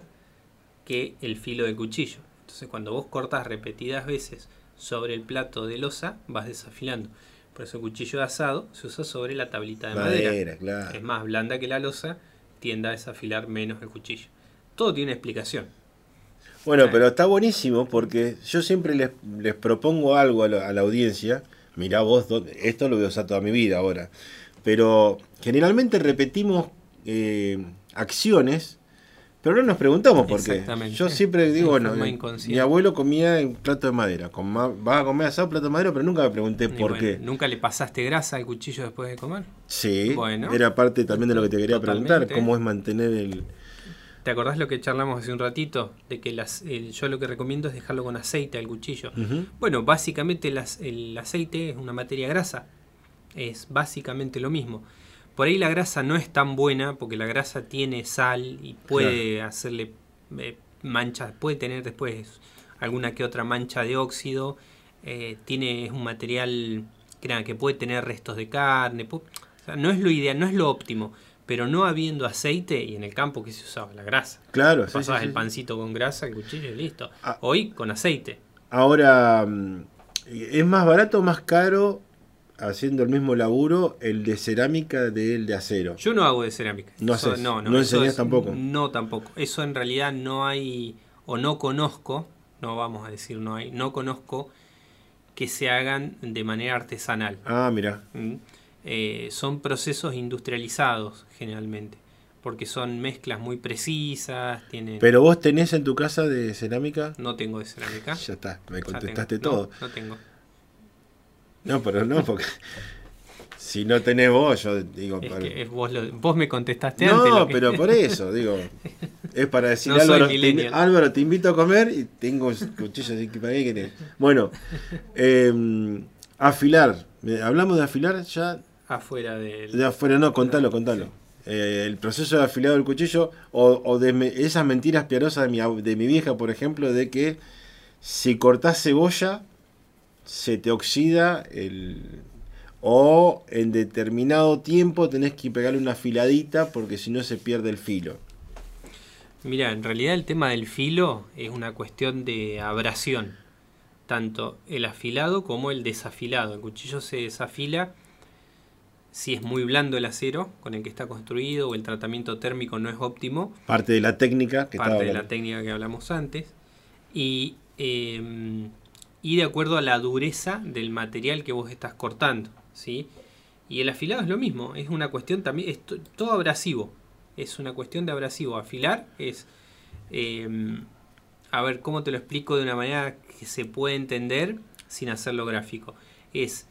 que el filo del cuchillo. Entonces, cuando vos cortás repetidas veces sobre el plato de loza, vas desafilando. Por eso el cuchillo de asado se usa sobre la tablita de madera. madera. Claro. Es más blanda que la loza, tiende a desafilar menos el cuchillo. Todo tiene explicación. Bueno, ah. pero está buenísimo porque yo siempre les, les propongo algo a la, a la audiencia. Mirá vos, esto lo voy a usar toda mi vida ahora. Pero generalmente repetimos eh, acciones, pero no nos preguntamos por qué. Yo siempre digo, bueno, mi abuelo comía en plato de madera. Com vas a comer asado plato de madera, pero nunca me pregunté y por bueno, qué. ¿Nunca le pasaste grasa al cuchillo después de comer? Sí, bueno, era parte también de lo que te quería totalmente. preguntar, cómo es mantener el... ¿Te acordás lo que charlamos hace un ratito? De que las, el, yo lo que recomiendo es dejarlo con aceite al cuchillo. Uh-huh. Bueno, básicamente las, el aceite es una materia grasa. Es básicamente lo mismo. Por ahí la grasa no es tan buena porque la grasa tiene sal y puede claro. hacerle eh, manchas, puede tener después alguna que otra mancha de óxido. Eh, tiene es un material que, nada, que puede tener restos de carne. Puede, o sea, no es lo ideal, no es lo óptimo. Pero no habiendo aceite, y en el campo que se usaba la grasa. Claro, sí, pasabas sí, el sí. pancito con grasa, el cuchillo y listo. Ah, Hoy con aceite. Ahora, ¿es más barato o más caro, haciendo el mismo laburo, el de cerámica del de acero? Yo no hago de cerámica. No eso, haces, no, no, no enseñás es, tampoco. No, tampoco. Eso en realidad no hay, o no conozco, no vamos a decir no hay, no conozco que se hagan de manera artesanal. Ah, mira. ¿Mm? Eh, son procesos industrializados generalmente, porque son mezclas muy precisas. Tienen... ¿Pero vos tenés en tu casa de cerámica? No tengo de cerámica. Ya está, me contestaste todo. No, no tengo. No, pero no, porque si no tenés vos, yo digo... Es para... que es vos, lo, vos me contestaste no, antes. No, lo que... pero por eso, digo, es para decir, no Álvaro, te, Álvaro, te invito a comer y tengo cuchillos de para qué querés. Bueno, eh, afilar, hablamos de afilar ya... Afuera del... De afuera, no, contalo, contalo. Sí. Eh, el proceso de afilado del cuchillo o, o de me, esas mentiras piadosas de mi, de mi vieja, por ejemplo, de que si cortás cebolla se te oxida el... o en determinado tiempo tenés que pegarle una afiladita porque si no se pierde el filo. Mira, en realidad el tema del filo es una cuestión de abrasión. Tanto el afilado como el desafilado. El cuchillo se desafila si es muy blando el acero con el que está construido o el tratamiento térmico no es óptimo. Parte de la técnica que Parte de la técnica que hablamos antes. Y, eh, y de acuerdo a la dureza del material que vos estás cortando, ¿sí? Y el afilado es lo mismo. Es una cuestión también, es todo abrasivo. Es una cuestión de abrasivo. Afilar es... Eh, a ver, ¿cómo te lo explico de una manera que se puede entender sin hacerlo gráfico? Es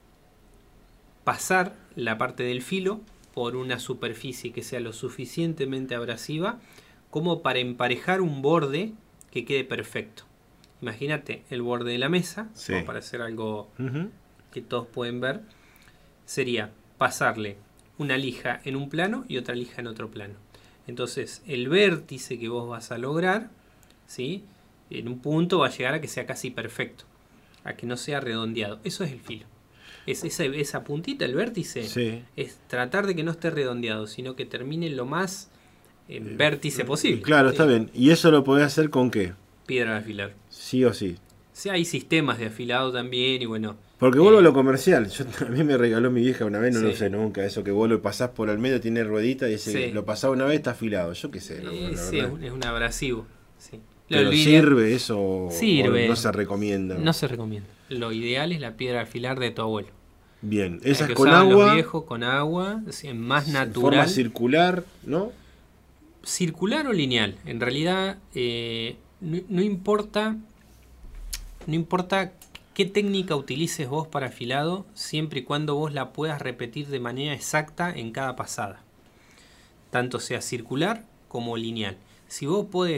pasar la parte del filo por una superficie que sea lo suficientemente abrasiva como para emparejar un borde que quede perfecto. Imagínate el borde de la mesa, sí. Como para hacer algo uh-huh. que todos pueden ver, sería pasarle una lija en un plano y otra lija en otro plano. Entonces el vértice que vos vas a lograr, ¿sí? En un punto va a llegar a que sea casi perfecto, a que no sea redondeado. Eso es el filo. Es esa, esa puntita, el vértice, sí. Es tratar de que no esté redondeado, sino que termine lo más eh, vértice posible. Claro, ¿sí? Está bien. ¿Y eso lo podés hacer con qué? Piedra de afilar. Sí o sí. Sí, hay sistemas de afilado también y bueno... Porque vuelvo eh, a lo comercial. Yo, a mí me regaló mi vieja una vez, no sí. lo sé nunca, eso que vos lo pasás por el medio, tiene ruedita y ese, sí. lo pasás una vez, está afilado. Yo qué sé. No, eh, sí, es un, es un abrasivo. Sí. ¿Pero sirve eso sirve. o no se recomienda? No se recomienda. Lo ideal es la piedra de afilar de tu abuelo. Bien, esa es con agua. Los viejos con agua, más natural. En forma circular, ¿no? Circular o lineal. En realidad, eh, no, no importa, no importa qué técnica utilices vos para afilado, siempre y cuando vos la puedas repetir de manera exacta en cada pasada. Tanto sea circular como lineal. Si vos podés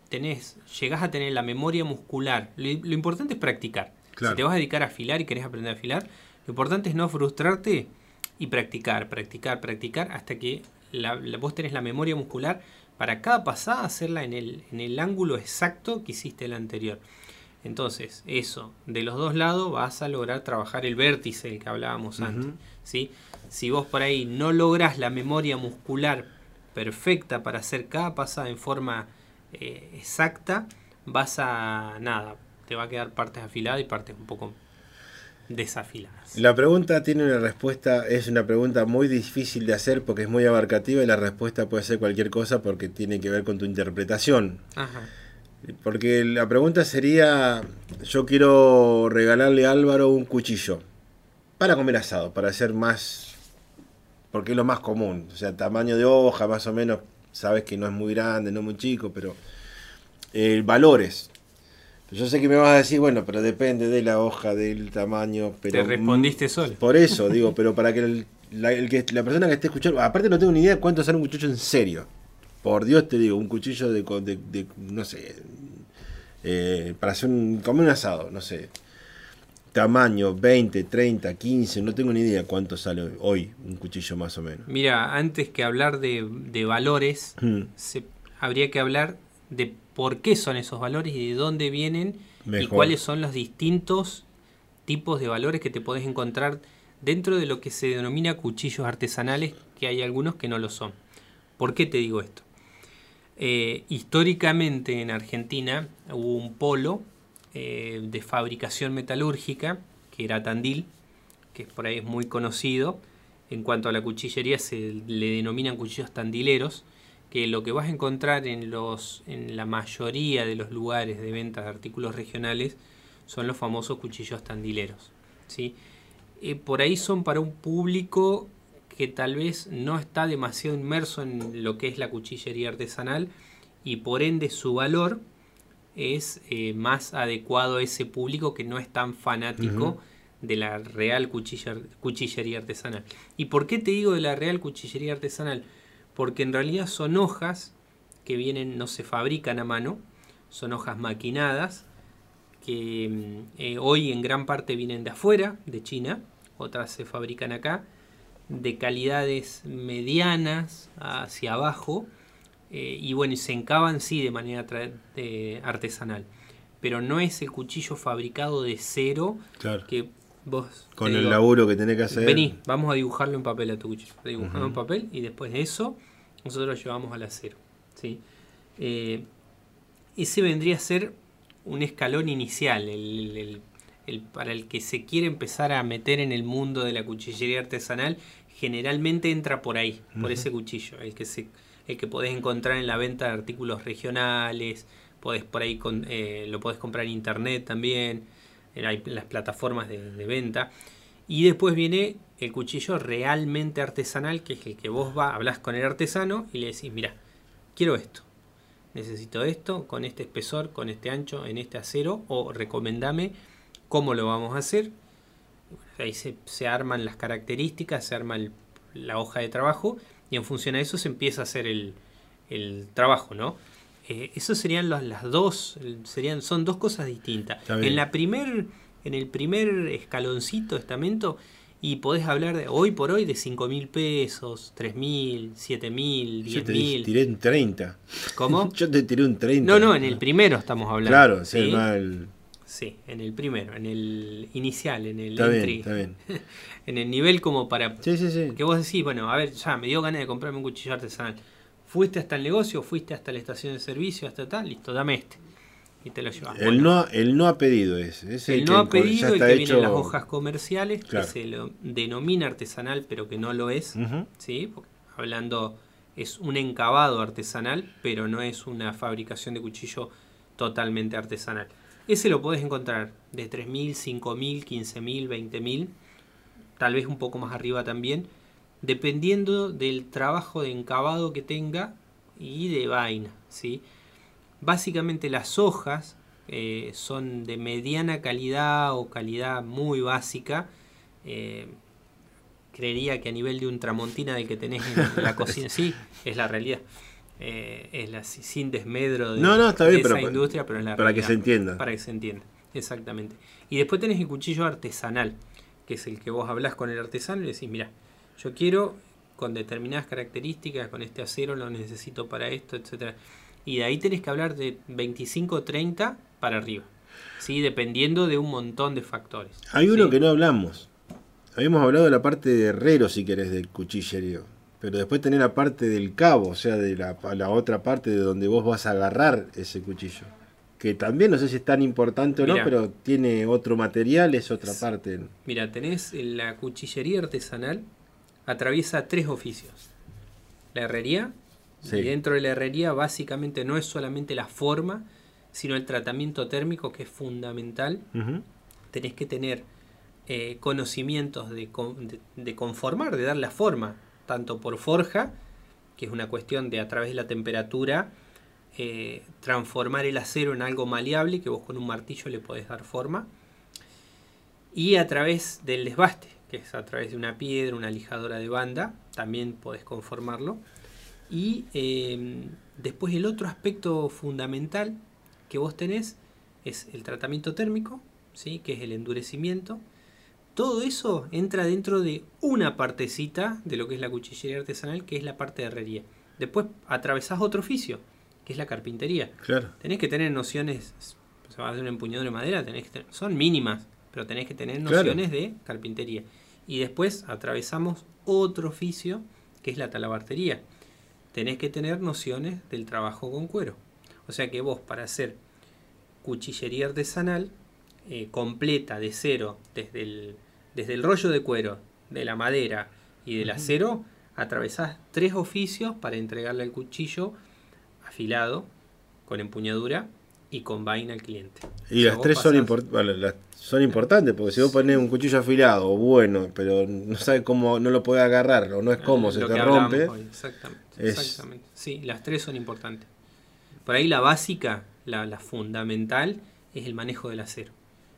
tenés, llegás a tener la memoria muscular, lo, lo importante es practicar. Claro. Si te vas a dedicar a afilar y querés aprender a afilar, lo importante es no frustrarte y practicar, practicar, practicar, hasta que la, la, vos tenés la memoria muscular para cada pasada hacerla en el, en el ángulo exacto que hiciste el anterior. Entonces, eso, de los dos lados vas a lograr trabajar el vértice del que hablábamos uh-huh. antes, ¿sí? Si vos por ahí no lográs la memoria muscular perfecta para hacer cada pasada en forma eh, exacta, vas a, nada, te va a quedar partes afiladas y partes un poco desafiladas. La pregunta tiene una respuesta, es una pregunta muy difícil de hacer porque es muy abarcativa y la respuesta puede ser cualquier cosa porque tiene que ver con tu interpretación. Ajá. Porque la pregunta sería, yo quiero regalarle a Álvaro un cuchillo para comer asado, para hacer más, porque es lo más común, o sea, tamaño de hoja más o menos, sabes que no es muy grande, no muy chico, pero eh, valores. Yo sé que me vas a decir, bueno, pero depende de la hoja, del tamaño, pero... Te respondiste solo. Por eso, digo, pero para que, el, la, el que la persona que esté escuchando, aparte no tengo ni idea de cuánto sale un cuchillo en serio. Por Dios te digo, un cuchillo de, de, de no sé, eh, para hacer un, comer un asado, no sé. Tamaño, veinte, treinta, quince, no tengo ni idea cuánto sale hoy un cuchillo más o menos. Mira, antes que hablar de, de valores, hmm. se, habría que hablar de por qué son esos valores y de dónde vienen Mejor. y cuáles son los distintos tipos de valores que te podés encontrar dentro de lo que se denomina cuchillos artesanales, que hay algunos que no lo son. ¿Por qué te digo esto? Eh, históricamente en Argentina hubo un polo eh, de fabricación metalúrgica, que era Tandil, que por ahí es muy conocido. En cuanto a la cuchillería, se le denominan cuchillos tandileros, que lo que vas a encontrar en, los, en la mayoría de los lugares de venta de artículos regionales son los famosos cuchillos tandileros, ¿sí? Eh, por ahí son para un público que tal vez no está demasiado inmerso en lo que es la cuchillería artesanal y por ende su valor es eh, más adecuado a ese público que no es tan fanático uh-huh. de la real cuchilla, cuchillería artesanal. ¿Y por qué te digo de la real cuchillería artesanal? Porque en realidad son hojas que vienen, no se fabrican a mano, son hojas maquinadas, que eh, hoy en gran parte vienen de afuera, de China, otras se fabrican acá, de calidades medianas hacia abajo, eh, y bueno, se encaban sí de manera tra- de artesanal, pero no es el cuchillo fabricado de cero, claro. que vos... Con el digo, laburo que tenés que hacer. Vení, vamos a dibujarlo en papel a tu cuchillo. Dibujamos uh-huh. en papel y después de eso nosotros lo llevamos al acero, ¿sí? Eh, ese vendría a ser un escalón inicial, el, el, el, para el que se quiere empezar a meter en el mundo de la cuchillería artesanal, generalmente entra por ahí, uh-huh. por ese cuchillo, el que, se, el que podés encontrar en la venta de artículos regionales, podés por ahí con, eh, lo podés comprar en internet también, en las plataformas de, de venta. Y después viene el cuchillo realmente artesanal, que es el que vos va, hablas con el artesano y le decís, mira, quiero esto, necesito esto, con este espesor, con este ancho, en este acero, o recomendame cómo lo vamos a hacer. Ahí se, se arman las características, se arma el, la hoja de trabajo, y en función a eso se empieza a hacer el, el trabajo, ¿no? Eh, eso serían las, las dos, serían, son dos cosas distintas. En la primer... En el primer escaloncito, estamento, y podés hablar de hoy por hoy de cinco mil pesos, tres mil, siete mil, diez mil. Yo te tiré un treinta. ¿Cómo? Yo te tiré un treinta. No, no, en el primero estamos hablando. Claro, sí, sí, mal. Sí, en el primero, en el inicial, en el está entry. Bien, está bien. En el nivel como para... Sí, sí, sí. Que vos decís, bueno, a ver, ya me dio ganas de comprarme un cuchillo artesanal. Fuiste hasta el negocio, fuiste hasta la estación de servicio, hasta tal, listo, dame este. Y te lo llevas. El, bueno, no, el no ha pedido ese. ese el el no que ha pedido, el que hecho... viene en las hojas comerciales, claro. que se lo denomina artesanal, pero que no lo es. Uh-huh. ¿Sí? Porque hablando, es un encabado artesanal, pero no es una fabricación de cuchillo totalmente artesanal. Ese lo podés encontrar de tres mil, cinco mil, quince mil, veinte mil, tal vez un poco más arriba también, dependiendo del trabajo de encabado que tenga y de vaina, ¿sí? Básicamente las hojas eh, son de mediana calidad o calidad muy básica. Eh, creería que a nivel de un tramontina del que tenés en la cocina, sí, es la realidad. Eh, es la, sin desmedro de, no, no, está bien, de esa pero industria, pero es la para realidad, que se entienda. Para que se entienda, exactamente. Y después tenés el cuchillo artesanal, que es el que vos hablás con el artesano y le decís, mira, yo quiero con determinadas características, con este acero lo necesito para esto, etcétera. Y de ahí tenés que hablar de veinticinco o treinta para arriba, ¿sí? Dependiendo de un montón de factores. Hay uno ¿sí? que no hablamos. Habíamos hablado de la parte de herrero, si querés, del cuchillerío. Pero después tenés la parte del cabo, o sea, de la, la otra parte de donde vos vas a agarrar ese cuchillo. Que también no sé si es tan importante o Mirá, no, pero tiene otro material, es otra parte. Mira, tenés la cuchillería artesanal, atraviesa tres oficios. La herrería, Sí. y dentro de la herrería básicamente no es solamente la forma, sino el tratamiento térmico, que es fundamental. Uh-huh. Tenés que tener eh, conocimientos de, de, de conformar, de dar la forma, tanto por forja, que es una cuestión de a través de la temperatura, eh, transformar el acero en algo maleable, que vos con un martillo le podés dar forma, y a través del desbaste, que es a través de una piedra, una lijadora de banda, también podés conformarlo. Y eh, después el otro aspecto fundamental que vos tenés es el tratamiento térmico, ¿sí? Que es el endurecimiento. Todo eso entra dentro de una partecita de lo que es la cuchillería artesanal, que es la parte de herrería. Después atravesás otro oficio, que es la carpintería. Claro. Tenés que tener nociones, se va a hacer una empuñadura de madera, tenés que tener, son mínimas, pero tenés que tener nociones claro. de carpintería. Y después atravesamos otro oficio, que es la talabartería. Tenés que tener nociones del trabajo con cuero. O sea que vos, para hacer cuchillería artesanal eh, completa, de cero, desde el, desde el rollo de cuero, de la madera y del uh-huh. acero, atravesás tres oficios para entregarle el cuchillo afilado, con empuñadura y con vaina al cliente. Y o sea, las tres pasás... son, import bueno, las, son importantes, porque si vos ponés un cuchillo afilado, bueno, pero no sabes cómo, no lo podés agarrar, o no es cómo, se te rompe. Hoy, exactamente, es... exactamente. Sí, las tres son importantes. Por ahí la básica, la, la fundamental, es el manejo del acero.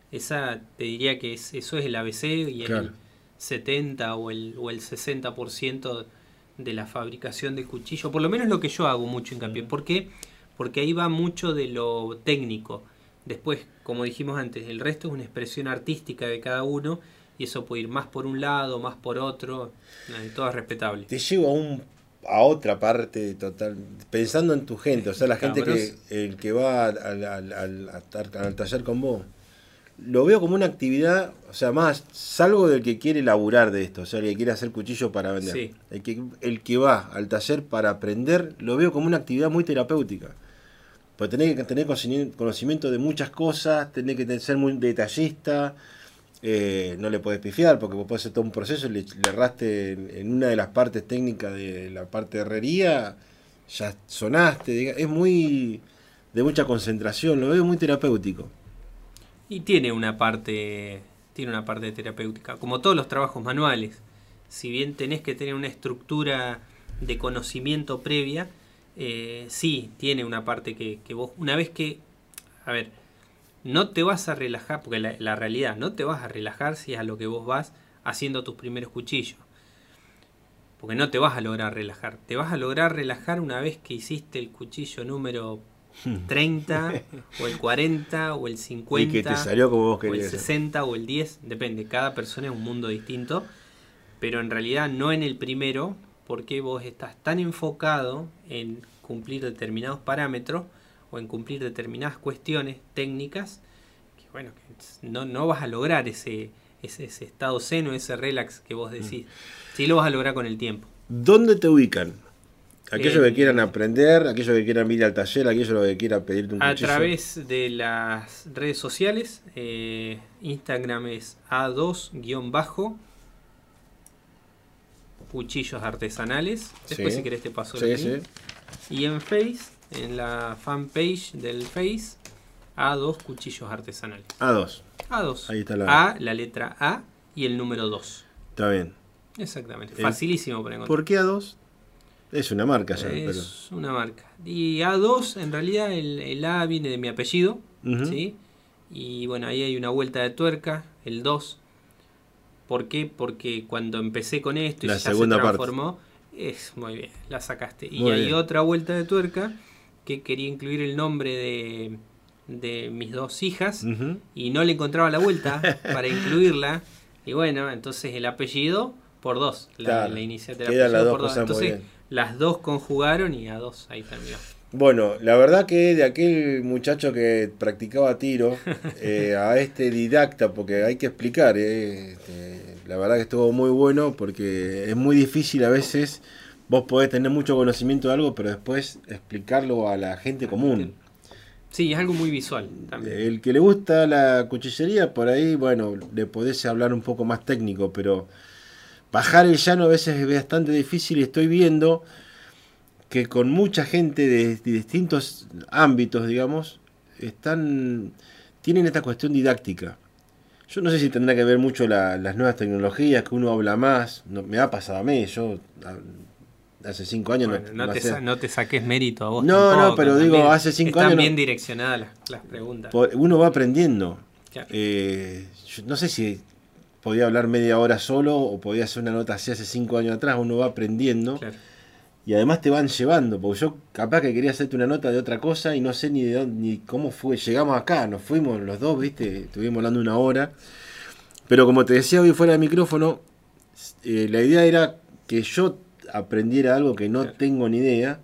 Esa te diría que es, eso es el A B C y claro. el setenta o el, o el sesenta por ciento de la fabricación del cuchillo. Por lo menos lo que yo hago mucho hincapié. ¿Por qué? Porque ahí va mucho de lo técnico. Después, como dijimos antes, el resto es una expresión artística de cada uno y eso puede ir más por un lado, más por otro, todo es respetable. Te llevo a un a otra parte total, pensando en tu gente, o sea, la gente que el que va al, al, al, al, al taller con vos, lo veo como una actividad, o sea, más, salvo del que quiere laburar de esto, o sea, el que quiere hacer cuchillo para vender. Sí. El que, el que va al taller para aprender, lo veo como una actividad muy terapéutica. Porque tenés que tener conocimiento de muchas cosas, tenés que ser muy detallista, eh, no le podés pifiar porque vos podés hacer todo un proceso y le, le erraste en, en una de las partes técnicas de la parte de herrería, ya sonaste, es muy de mucha concentración, lo veo muy terapéutico. Y tiene una parte, tiene una parte terapéutica, como todos los trabajos manuales. Si bien tenés que tener una estructura de conocimiento previa, eh, sí, tiene una parte que, que vos, una vez que, a ver, no te vas a relajar, porque la, la realidad, no te vas a relajar si es a lo que vos vas haciendo tus primeros cuchillos. Porque no te vas a lograr relajar. Te vas a lograr relajar una vez que hiciste el cuchillo número treinta, o el cuarenta, o el cincuenta, y que te salió como vos querías, o el sesenta, o el diez, depende, cada persona es un mundo distinto, pero en realidad no en el primero, porque vos estás tan enfocado en cumplir determinados parámetros, o en cumplir determinadas cuestiones técnicas, que bueno, que no, no vas a lograr ese, ese, ese estado zen, ese relax que vos decís. Sí lo vas a lograr con el tiempo. ¿Dónde te ubican? Aquellos eh, que quieran aprender, aquellos que quieran ir al taller, aquellos que quieran pedirte un a cuchillo. A través de las redes sociales, eh, Instagram es A dos guión bajo cuchillos artesanales. Después sí. Si querés te paso el sí, link. Sí. Y en Face, en la fanpage del Face, A dos cuchillos artesanales. A dos. A dos. Ahí está la A, la letra A y el número dos. Está bien. Exactamente. El... Facilísimo para encontrar. ¿Por qué A dos? Es una marca ya. Es pero... una marca. Y A dos, en realidad, el, el A viene de mi apellido. Uh-huh. ¿Sí? Y bueno, ahí hay una vuelta de tuerca, el dos. ¿Por qué? Porque cuando empecé con esto y la ya segunda se transformó, parte. Es muy bien, la sacaste. Y Muy hay bien. otra vuelta de tuerca que quería incluir el nombre de, de mis dos hijas Ujú. y no le encontraba la vuelta para incluirla. Y bueno, entonces el apellido por dos, la, Claro, la iniciativa quedan apellido las dos por dos. cosas muy Entonces bien. las dos conjugaron y a dos ahí terminó. Bueno, la verdad que de aquel muchacho que practicaba tiro eh, a este didacta, porque hay que explicar, eh, este, la verdad que estuvo muy bueno porque es muy difícil a veces, vos podés tener mucho conocimiento de algo, pero después explicarlo a la gente común. Sí, es algo muy visual también. El que le gusta la cuchillería, por ahí, bueno, le podés hablar un poco más técnico, pero bajar el llano a veces es bastante difícil y estoy viendo que con mucha gente de, de distintos ámbitos, digamos, están tienen esta cuestión didáctica. Yo no sé si tendrá que ver mucho la, las nuevas tecnologías, que uno habla más. No, me ha pasado a mí, yo a, hace cinco años Bueno, no, no, no te, sé. sa- no te saques mérito a vos No, tampoco. no, pero digo, también hace cinco están años no- bien direccionadas las, las preguntas. Po- Uno va aprendiendo. Claro. Eh, yo no sé si podía hablar media hora solo o podía hacer una nota así hace cinco años atrás. Uno va aprendiendo. Claro. Y además te van llevando, porque yo capaz que quería hacerte una nota de otra cosa y no sé ni de dónde, ni cómo fue. Llegamos acá, nos fuimos los dos, viste, estuvimos hablando una hora. Pero como te decía hoy fuera del micrófono, eh, la idea era que yo aprendiera algo que no Claro. tengo ni idea.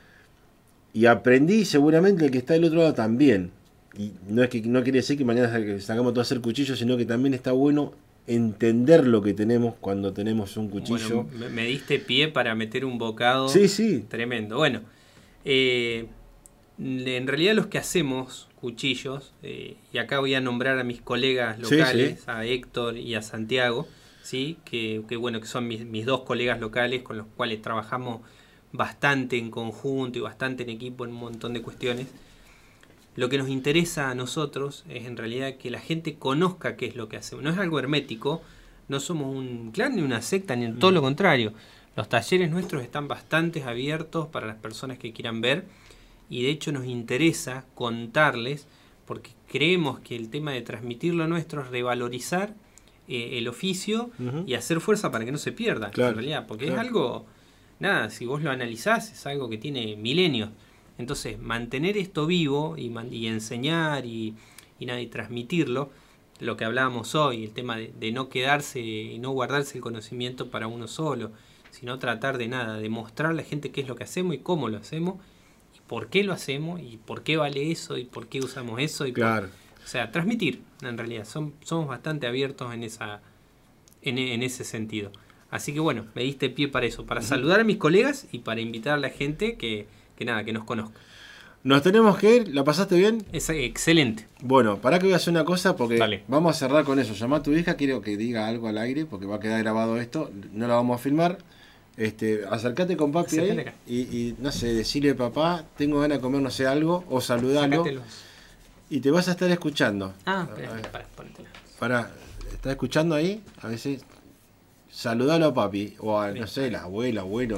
Y aprendí, seguramente el que está del otro lado también. Y no es que no quiere decir que mañana sacamos todo a hacer cuchillos, sino que también está bueno entender lo que tenemos cuando tenemos un cuchillo. Bueno, me, me diste pie para meter un bocado Sí, sí. tremendo. Bueno, eh, en realidad los que hacemos cuchillos, eh, y acá voy a nombrar a mis colegas Sí, locales, sí. a Héctor y a Santiago, ¿sí? que, que bueno, que son mis, mis dos colegas locales con los cuales trabajamos bastante en conjunto y bastante en equipo en un montón de cuestiones. Lo que nos interesa a nosotros es en realidad que la gente conozca qué es lo que hacemos. No es algo hermético, no somos un clan ni una secta, ni todo lo contrario. Los talleres nuestros están bastante abiertos para las personas que quieran ver y de hecho nos interesa contarles porque creemos que el tema de transmitir lo nuestro es revalorizar eh, el oficio Ujú. y hacer fuerza para que no se pierda, Claro, en realidad, porque claro. es algo, nada, si vos lo analizás, es algo que tiene milenios. Entonces, mantener esto vivo y, man- y enseñar y, y, nada, y transmitirlo, lo que hablábamos hoy, el tema de, de no quedarse y no guardarse el conocimiento para uno solo, sino tratar de nada, de mostrarle a la gente qué es lo que hacemos y cómo lo hacemos, y por qué lo hacemos, y por qué vale eso, y por qué usamos eso. Y por- Claro. o sea, transmitir, en realidad. Son, somos bastante abiertos en, esa, en, en ese sentido. Así que bueno, me diste pie para eso, para saludar a mis colegas y para invitar a la gente que, que nada, que nos conozca. Nos tenemos que ir, ¿la pasaste bien? Es excelente. Bueno, para que voy a hacer una cosa porque Dale. vamos a cerrar con eso. Llama a tu hija, quiero que diga algo al aire porque va a quedar grabado esto, no la vamos a filmar. Este, acércate con papi Acércate ahí acá. y, y, no sé, decirle papá, tengo ganas de comer no sé algo o saludalo Sácatelos. y te vas a estar escuchando. Ah, A espera, ver, para, ponértelo. Pará, ¿estás escuchando ahí? A veces saludalo a papi o a, no sé, la abuela, abuelo.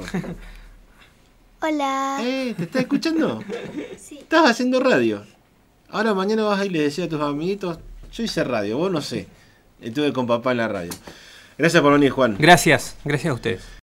Hola. ¿Eh? ¿Te estás escuchando? Sí. Estás haciendo radio. Ahora mañana vas a ir y le decís a tus amiguitos, yo hice radio, vos no sé. Estuve con papá en la radio. Gracias por venir, Juan. Gracias, gracias a ustedes.